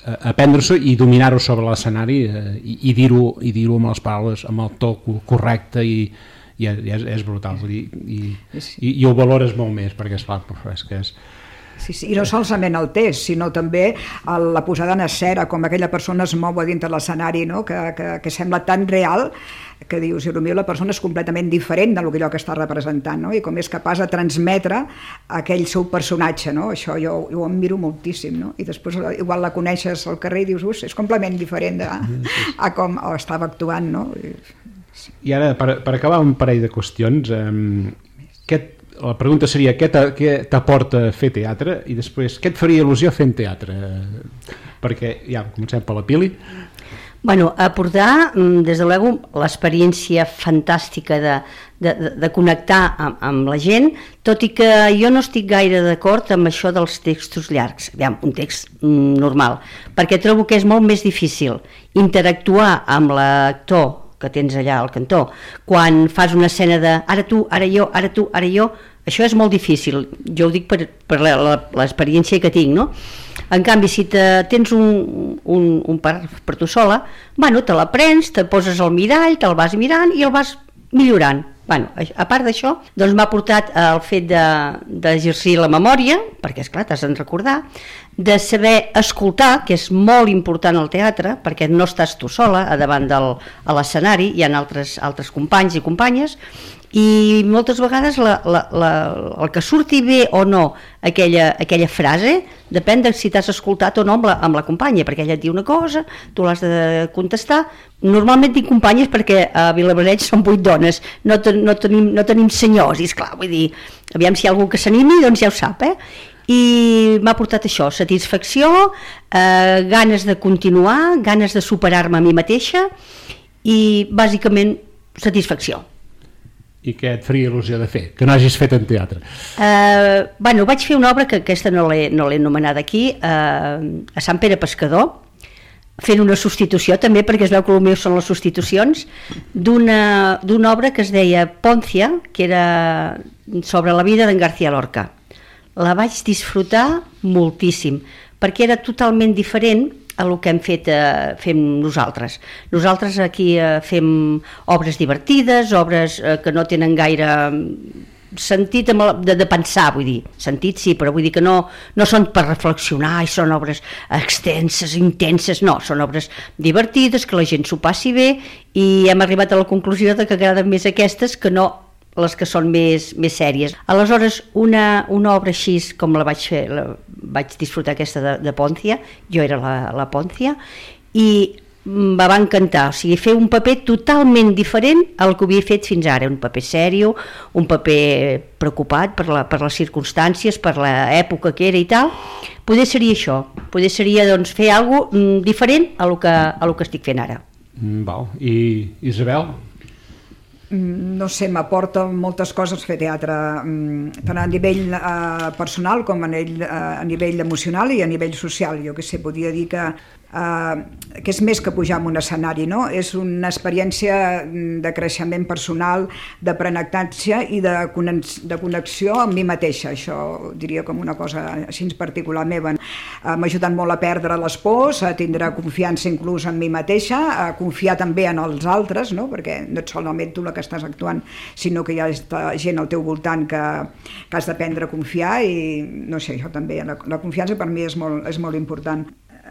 aprendre-s'ho i dominar-ho sobre l'escenari eh, i, i dir-ho i dir-ho amb les paraules, amb el to correcte i, i és, és brutal, vull dir, i, i, i ho valores molt més, perquè esclar, és que és... Sí, sí. I no solament el test, sinó també el, la posada en escena, com aquella persona es mou a dintre l'escenari, no? que, que, que sembla tan real que dius, potser la persona és completament diferent de allò que està representant, no? I com és capaç de transmetre aquell seu personatge, no? Això jo, jo ho admiro moltíssim, no? I després igual la coneixes al carrer i dius, ui, és completament diferent de, a com estava actuant, no? I ara, per, per acabar un parell de qüestions, eh, què, la pregunta seria què t'aporta fer teatre i després què et faria il·lusió fent teatre? Perquè ja comencem per la Pili. Bueno, aportar, des de l'ego, l'experiència fantàstica de, de, de connectar amb, amb la gent, tot i que jo no estic gaire d'acord amb això dels textos llargs, aviam, un text normal, perquè trobo que és molt més difícil interactuar amb l'actor que tens allà al cantó, quan fas una escena de ara tu, ara jo, ara tu, ara jo, això és molt difícil, jo ho dic per, per l'experiència que tinc, no? En canvi, si te, tens un, un, un part per tu sola, bueno, te la prens, te poses al mirall, te'l vas mirant i el vas millorant. Bueno, a part d'això, doncs m'ha portat el fet d'exercir de, la memòria, perquè esclar, t'has de recordar, de saber escoltar, que és molt important al teatre, perquè no estàs tu sola a davant del, a l'escenari, hi ha altres, altres companys i companyes, i moltes vegades la, la, la, el que surti bé o no aquella, aquella frase depèn de si t'has escoltat o no amb la, amb la companya, perquè ella et diu una cosa, tu l'has de contestar. Normalment tinc companyes perquè a Vilablareix són vuit dones, no, ten, no, tenim, no tenim senyors, i esclar, vull dir, aviam si hi ha algú que s'animi, doncs ja ho sap, eh? I m'ha portat això, satisfacció, eh, ganes de continuar, ganes de superar-me a mi mateixa i bàsicament satisfacció. I què et faria il·lusió de fer, que no hagis fet en teatre? Uh, bueno, vaig fer una obra que aquesta no l'he no l'he anomenada aquí, uh, a Sant Pere Pescador, fent una substitució també, perquè es veu que el meu són les substitucions, d'una d'una obra que es deia Poncia, que era sobre la vida d'en García Lorca. La vaig disfrutar moltíssim, perquè era totalment diferent a el que hem fet eh, fem nosaltres. Nosaltres aquí eh, fem obres divertides, obres eh, que no tenen gaire sentit de, de pensar, vull dir, sentit sí, però vull dir que no, no són per reflexionar i són obres extenses, intenses, no, són obres divertides, que la gent s'ho passi bé i hem arribat a la conclusió de que agraden més aquestes que no les que són més, més sèries. Aleshores, una, una obra així com la vaig fer, la, vaig disfrutar aquesta de, de Poncia, jo era la, la Poncia, i me va encantar, o sigui, fer un paper totalment diferent al que havia fet fins ara, un paper sèrio, un paper preocupat per, la, per les circumstàncies, per l'època que era i tal. Poder seria això, poder seria doncs, fer alguna cosa diferent a lo que, a lo que estic fent ara. Mm, val. I Isabel? No sé, m'aporta moltes coses fer teatre, tant a nivell eh, personal com a nivell, eh, a nivell emocional i a nivell social. Jo què sé, podria dir que, eh, que és més que pujar en un escenari, no? És una experiència de creixement personal, d'aprenentatge i de, de connexió amb mi mateixa. Això ho diria com una cosa així en particular meva. Eh, m'ha ajudat molt a perdre les pors, a tindre confiança inclús en mi mateixa, a confiar també en els altres, no? Perquè no ets solament tu la que estàs actuant, sinó que hi ha gent al teu voltant que, que has d'aprendre a confiar i no sé, això també, la, la confiança per mi és molt, és molt important.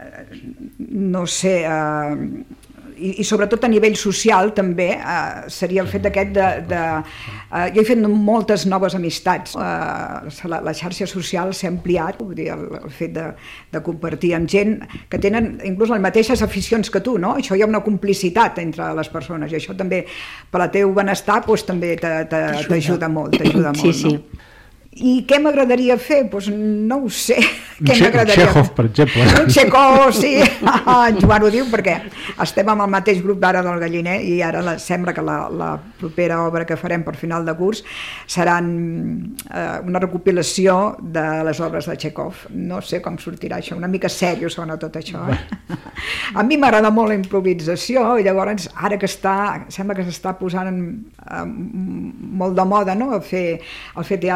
No sé, eh, i, i sobretot a nivell social també eh, seria el fet d'aquest de, de eh, jo he fet moltes noves amistats, eh, la, la xarxa social s'ha ampliat, vull dir, el, el fet de, de compartir amb gent que tenen inclús les mateixes aficions que tu, no? Això hi ha una complicitat entre les persones i això també per al teu benestar doncs, també t'ajuda molt, t'ajuda molt, sí, sí. No? I què m'agradaria fer? Doncs no ho sé. Què un m'agradaria Chekhov, per exemple. Un Chekhov, sí. En Joan ho diu perquè estem amb el mateix grup d'ara del Galliner i ara la, sembla que la, la propera obra que farem per final de curs seran eh, una recopilació de les obres de Chekhov. No sé com sortirà això, una mica sèrio sona tot això. Eh? A mi m'agrada molt la improvisació i llavors ara que està, sembla que s'està posant eh, molt de moda, no? el, fer, el fer teatre d'improvisació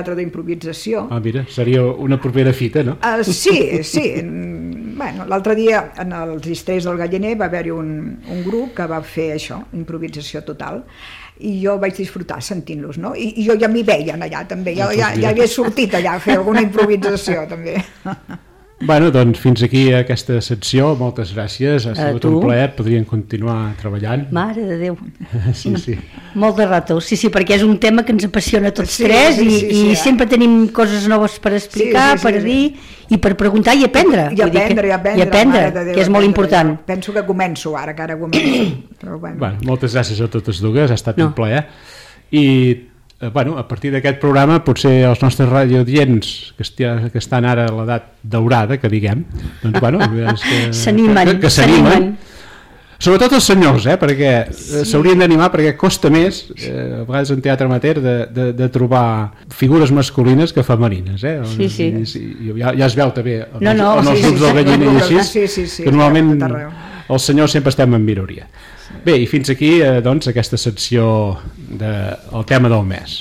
d'improvisació. Ah, mira, seria una propera fita, no? Uh, sí, sí. Bueno, l'altre dia, en els Distrets del Galliner, va haver-hi un, un grup que va fer això, improvisació total, i jo vaig disfrutar sentint-los, no? I, i jo ja m'hi veia allà, també. Jo ja, ja havia sortit allà a fer alguna improvisació, també. Bueno, doncs fins aquí aquesta secció, moltes gràcies, ha sigut un plaer, podrien continuar treballant. Mare de Déu. Sí, sí. Molt de rato, sí, sí, perquè és un tema que ens apassiona tots sí, tres sí, i, sí, sí, i eh? sempre tenim coses noves per explicar, sí, sí, sí, per dir sí. i per preguntar i aprendre. I aprendre, i aprendre, i aprendre Déu, que és molt important. Jo penso que començo ara, que ara començo. Però bueno. Bueno, moltes gràcies a totes dues, ha estat no. un plaer. I bueno, a partir d'aquest programa potser els nostres radioaudients que, estia, que estan ara a l'edat daurada, que diguem, doncs bueno, s'animen, que, que s'animen. Sobretot els senyors, eh, perquè s'haurien sí. d'animar, perquè costa més, eh, a vegades en teatre amateur, de, de, de trobar figures masculines que femenines. Eh? Sí, sí. I, i ja, ja es veu també en, no, no, en els sí, grups sí, del Galliner i així, sí, sí, sí, que normalment els senyors sempre estem en minoria. Bé, i fins aquí eh, doncs, aquesta secció del de, tema del mes.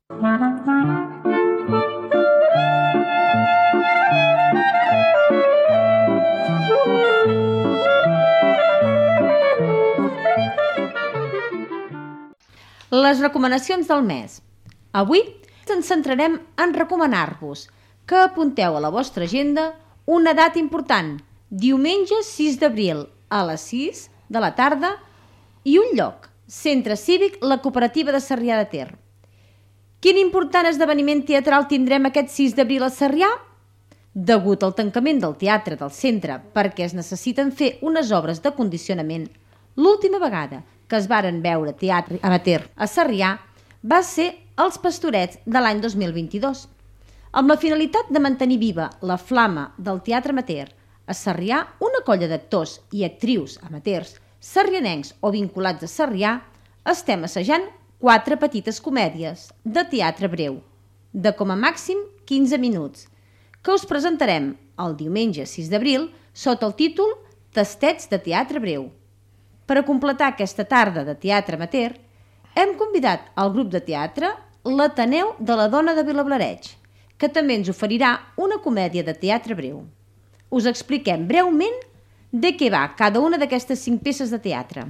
Les recomanacions del mes. Avui ens centrarem en recomanar-vos que apunteu a la vostra agenda una data important, diumenge sis d'abril a les sis de la tarda, i un lloc, Centre Cívic La Cooperativa de Sarrià de Ter. Quin important esdeveniment teatral tindrem aquest sis d'abril a Sarrià? Degut al tancament del teatre del centre perquè es necessiten fer unes obres de condicionament, l'última vegada que es varen veure teatre amateur a Sarrià va ser Els Pastorets de l'any dos mil vint-i-dos. Amb la finalitat de mantenir viva la flama del teatre amateur, a Sarrià una colla d'actors i actrius amateurs sarrianencs o vinculats a Sarrià estem assajant quatre petites comèdies de teatre breu, de com a màxim quinze minuts, que us presentarem el diumenge sis d'abril sota el títol Tastets de teatre breu. Per a completar aquesta tarda de teatre amateur, hem convidat al grup de teatre l'Ateneu de la Dona de Vilablareig, que també ens oferirà una comèdia de teatre breu. Us expliquem breument de què va cada una d'aquestes cinc peces de teatre.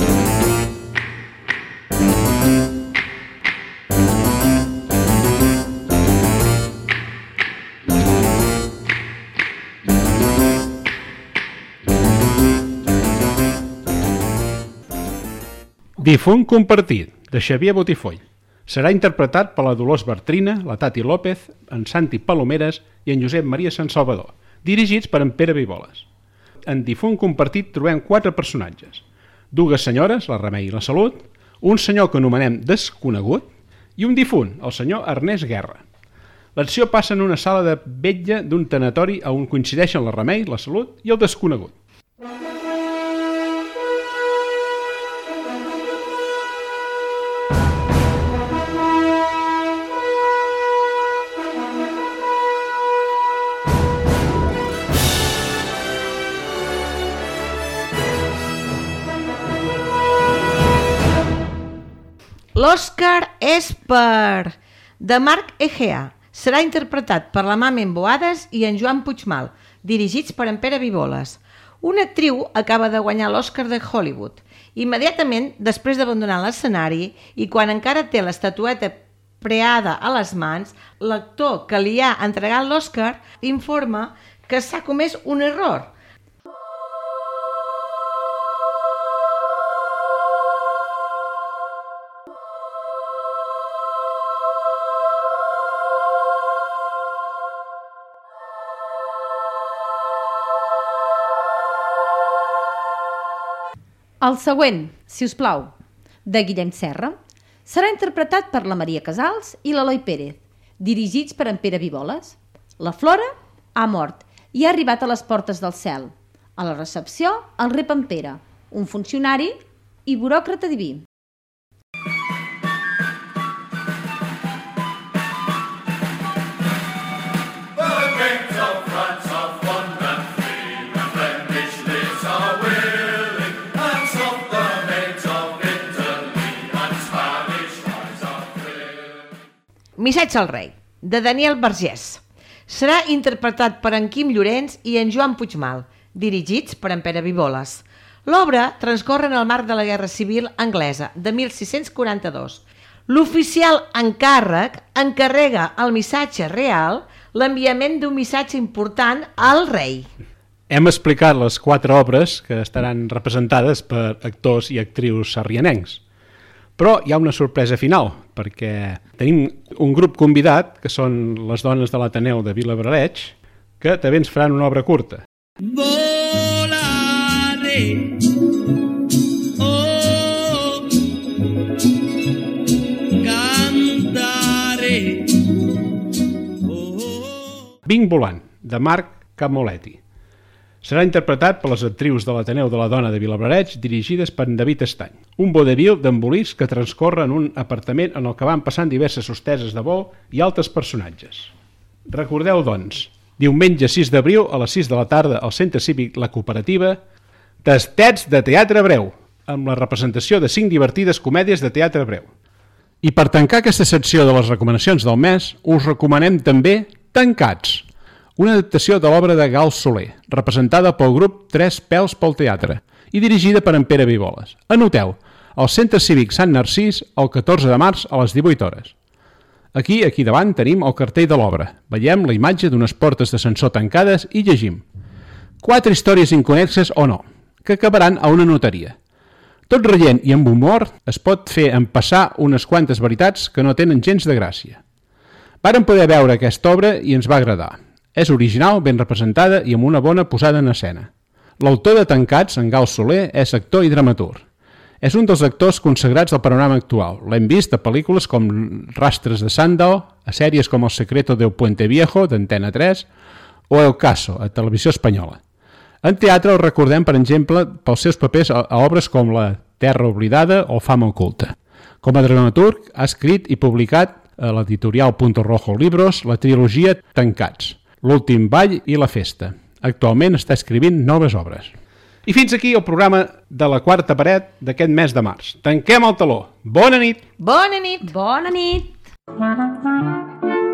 Difunt compartit, de Xavier Botifoll. Serà interpretat per la Dolors Bartrina, la Tati López, en Santi Palomeres i en Josep Maria Sant Salvador, dirigits per en Pere Viboles. En Difunt compartit trobem quatre personatges. Dues senyores, la Remei i la Salut, un senyor que anomenem Desconegut i un difunt, el senyor Ernest Guerra. L'acció passa en una sala de vetlla d'un tanatori on coincideixen la Remei, la Salut i el Desconegut. L'Òscar és per... de Marc Egea. Serà interpretat per la Mamen Boades i en Joan Puigmal, dirigits per en Pere Viboles. Una actriu acaba de guanyar l'Òscar de Hollywood. Immediatament, després d'abandonar l'escenari i quan encara té l'estatueta preada a les mans, l'actor que li ha entregat l'Òscar informa que s'ha comès un error. El següent, si us plau, de Guillem Serra, serà interpretat per la Maria Casals i l'Eloi Pérez, dirigits per en Pere Viboles. La Flora ha mort i ha arribat a les portes del cel. A la recepció, el rep en Pere, un funcionari i buròcrata diví. Missatge al rei. de Daniel Vergés. Serà interpretat per en Quim Llorenç i en Joan Puigmal, dirigits per en Pere Viboles. L'obra transcorre en el marc de la Guerra Civil anglesa de mil sis-cents quaranta-dos. L'oficial encàrrec encarrega al missatge real l'enviament d'un missatge important al rei. Hem explicat les quatre obres que estaran representades per actors i actrius sarrianencs. Però hi ha una sorpresa final, perquè tenim un grup convidat, que són les dones de l'Ateneu de Vilabrareig, que també ens faran una obra curta. Volare, oh, cantare, oh. Vinc volant, de Marc Camoletti. Serà interpretat per les actrius de l'Ateneu de la Dona de Vilabrareig, dirigides per David Estany. Un vodevil d'embolics que transcorre en un apartament en el que van passant diverses sosteses de vol i altres personatges. Recordeu, doncs, diumenge sis d'abril a les sis de la tarda al Centre Cívic La Cooperativa, Tastets de Teatre Breu, amb la representació de cinc divertides comèdies de teatre breu. I per tancar aquesta secció de les recomanacions del mes, us recomanem també Tancats, una adaptació de l'obra de Gal Soler, representada pel grup Tres Pèls pel Teatre i dirigida per en Pere Viboles. Anoteu, al Centre Cívic Sant Narcís, el catorze de març a les divuit hores. Aquí, aquí davant, tenim el cartell de l'obra. Veiem la imatge d'unes portes d'ascensor tancades i llegim. Quatre històries inconnexes o no, que acabaran a una notaria. Tot rient i amb humor es pot fer empassar unes quantes veritats que no tenen gens de gràcia. Vàrem poder veure aquesta obra i ens va agradar. És original, ben representada i amb una bona posada en escena. L'autor de Tancats, en Gal Soler, és actor i dramaturg. És un dels actors consagrats del panorama actual. L'hem vist a pel·lícules com Rastres de Sandow, a sèries com El secreto del Puente Viejo, d'Antena tres, o El Caso, a Televisió Espanyola. En teatre el recordem, per exemple, pels seus papers a obres com La Terra Oblidada o Fama Oculta. Com a dramaturg, ha escrit i publicat a l'editorial Punto Rojo Libros la trilogia Tancats, L'últim ball i la festa. Actualment està escrivint noves obres. I fins aquí el programa de la quarta paret d'aquest mes de març. Tanquem el teló. Bona nit! Bona nit! Bona nit!